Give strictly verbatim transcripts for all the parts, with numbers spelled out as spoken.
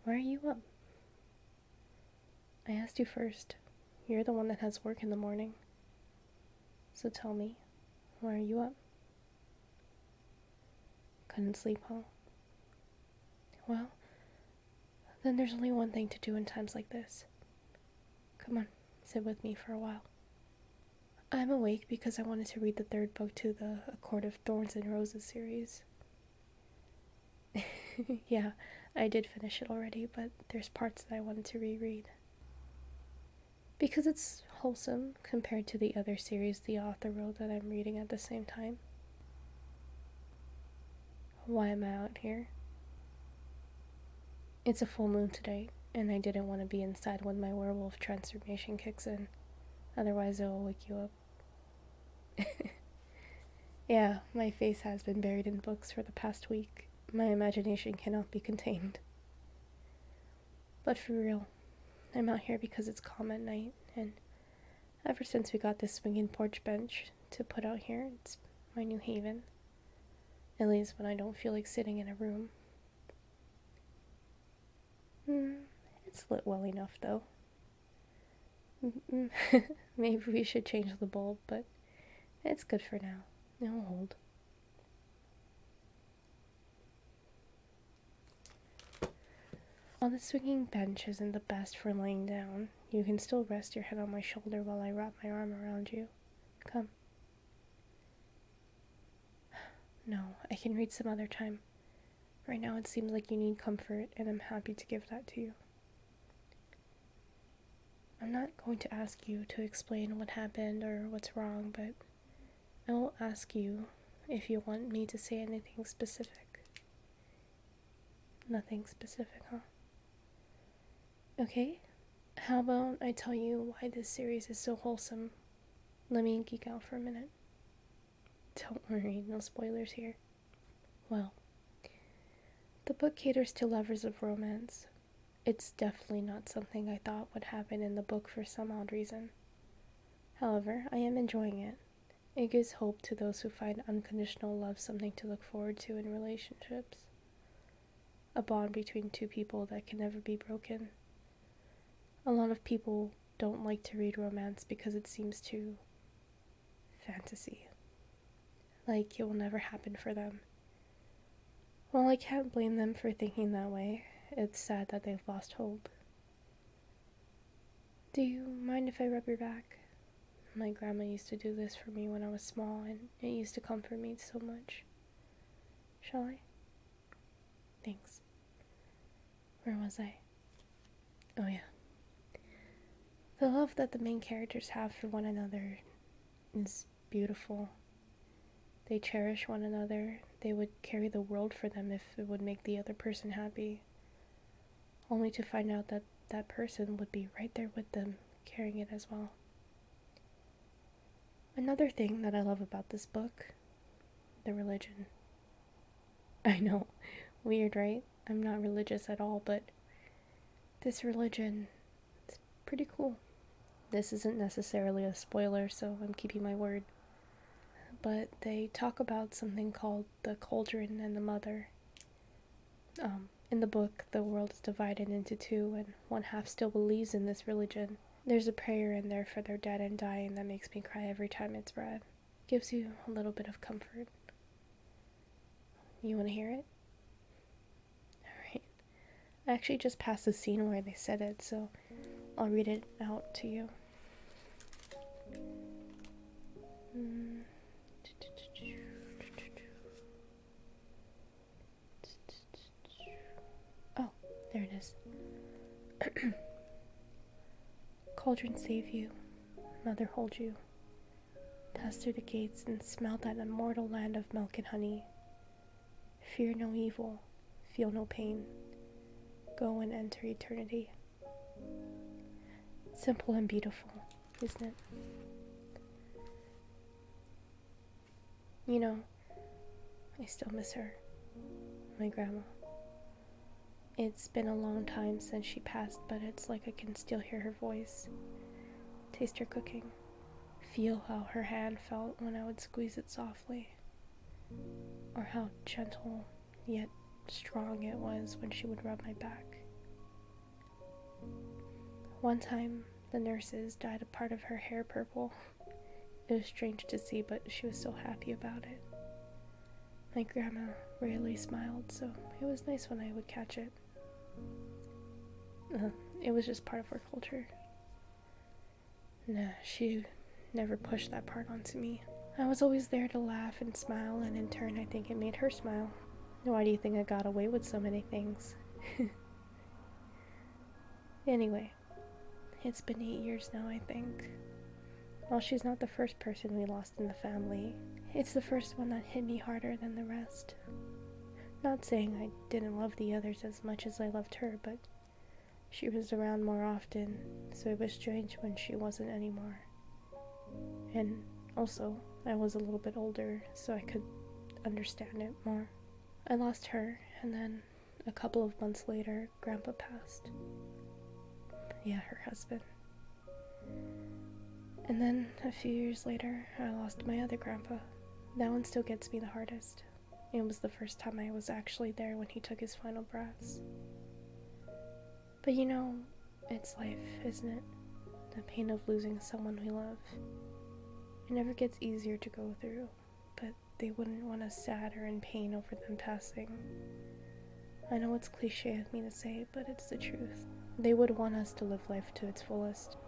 Why are you up? I asked you first. You're the one that has work in the morning. So tell me, why are you up? Couldn't sleep, huh? Well, then there's only one thing to do in times like this. Come on, sit with me for a while. I'm awake because I wanted to read the third book to the A Court of Thorns and Roses series. Yeah, I did finish it already, but there's parts that I wanted to reread. Because it's wholesome compared to the other series the author wrote that I'm reading at the same time. Why am I out here? It's a full moon today, and I didn't want to be inside when my werewolf transformation kicks in. Otherwise, it will wake you up. Yeah, my face has been buried in books for the past week. My imagination cannot be contained. But for real, I'm out here because it's calm at night, and ever since we got this swinging porch bench to put out here, it's my new haven. At least when I don't feel like sitting in a room. Hmm, it's lit well enough, though. Maybe we should change the bulb, but it's good for now. It'll hold. While the swinging bench isn't the best for laying down, you can still rest your head on my shoulder while I wrap my arm around you. Come. No, I can read some other time. Right now it seems like you need comfort, and I'm happy to give that to you. I'm not going to ask you to explain what happened or what's wrong, but I will ask you if you want me to say anything specific. Nothing specific, huh? Okay, how about I tell you why this series is so wholesome? Let me geek out for a minute. Don't worry, no spoilers here. Well, the book caters to lovers of romance. It's definitely not something I thought would happen in the book for some odd reason. However, I am enjoying it. It gives hope to those who find unconditional love something to look forward to in relationships. A bond between two people that can never be broken. A lot of people don't like to read romance because it seems too fantasy. Like it will never happen for them. Well, I can't blame them for thinking that way. It's sad that they've lost hope. Do you mind if I rub your back? My grandma used to do this for me when I was small, and it used to comfort me so much. Shall I? Thanks. Where was I? Oh yeah. The love that the main characters have for one another is beautiful. They cherish one another. They would carry the world for them if it would make the other person happy. Only to find out that that person would be right there with them, carrying it as well. Another thing that I love about this book, the religion. I know, weird, right? I'm not religious at all, but this religion, it's pretty cool. This isn't necessarily a spoiler, so I'm keeping my word. But they talk about something called the cauldron and the mother. Um, in the book, the world is divided into two, and one half still believes in this religion. There's a prayer in there for their dead and dying that makes me cry every time it's read. Gives you a little bit of comfort. You want to hear it? Alright. I actually just passed the scene where they said it, so I'll read it out to you. Mm. Oh, there it is. Cauldron save you, mother hold you. Pass through the gates and smell that immortal land of milk and honey. Fear no evil, feel no pain. Go and enter eternity. Simple and beautiful, isn't it? You know, I still miss her, my grandma. It's been a long time since she passed, but it's like I can still hear her voice, taste her cooking, feel how her hand felt when I would squeeze it softly, or how gentle yet strong it was when she would rub my back. One time, the nurses dyed a part of her hair purple. It was strange to see, but she was so happy about it. My grandma rarely smiled, so it was nice when I would catch it. Uh, it was just part of her culture. Nah, she never pushed that part onto me. I was always there to laugh and smile, and in turn I think it made her smile. Why do you think I got away with so many things? Anyway, it's been eight years now, I think. While she's not the first person we lost in the family, it's the first one that hit me harder than the rest. Not saying I didn't love the others as much as I loved her, but she was around more often, so it was strange when she wasn't anymore. And also, I was a little bit older, so I could understand it more. I lost her, and then a couple of months later, Grandpa passed. Yeah, her husband. And then, a few years later, I lost my other grandpa. That one still gets me the hardest. It was the first time I was actually there when he took his final breaths. But you know, it's life, isn't it? The pain of losing someone we love. It never gets easier to go through, but they wouldn't want us sad or in pain over them passing. I know it's cliche of me to say, but it's the truth. They would want us to live life to its fullest.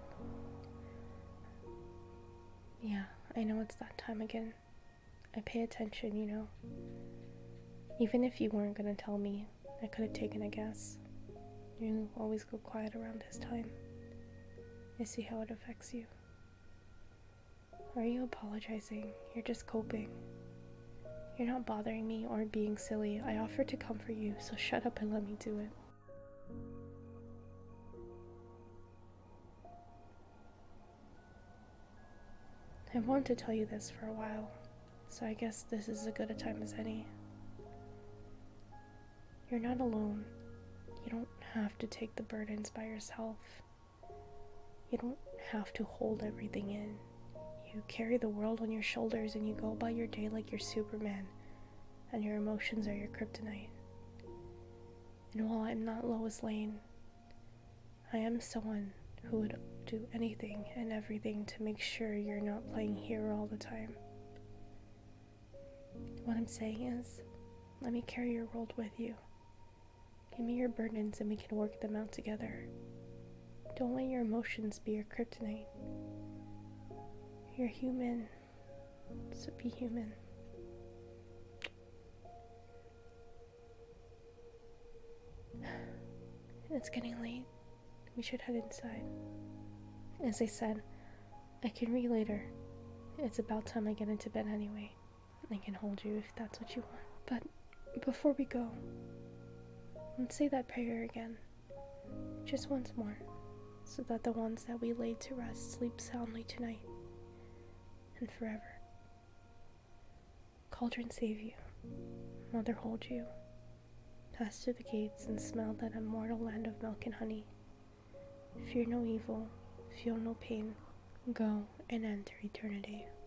Yeah, I know it's that time again. I pay attention, you know. Even if you weren't gonna tell me, I could have taken a guess. You always go quiet around this time. I see how it affects you. Are you apologizing? You're just coping. You're not bothering me or being silly. I offered to comfort you, so shut up and let me do it. I've wanted to tell you this for a while, so I guess this is as good a time as any. You're not alone. You don't have to take the burdens by yourself. You don't have to hold everything in. You carry the world on your shoulders and you go about your day like you're Superman, and your emotions are your kryptonite. And while I'm not Lois Lane, I am someone who would do anything and everything to make sure you're not playing hero all the time. What I'm saying is, let me carry your world with you. Give me your burdens and we can work them out together. Don't let your emotions be your kryptonite. You're human, so be human. It's getting late. We should head inside. As I said, I can read later. It's about time I get into bed anyway. I can hold you if that's what you want. But before we go, let's say that prayer again. Just once more, so that the ones that we laid to rest sleep soundly tonight and forever. Cauldron save you. Mother hold you. Pass through the gates and smell that immortal land of milk and honey. Fear no evil, feel no pain. Go and enter eternity.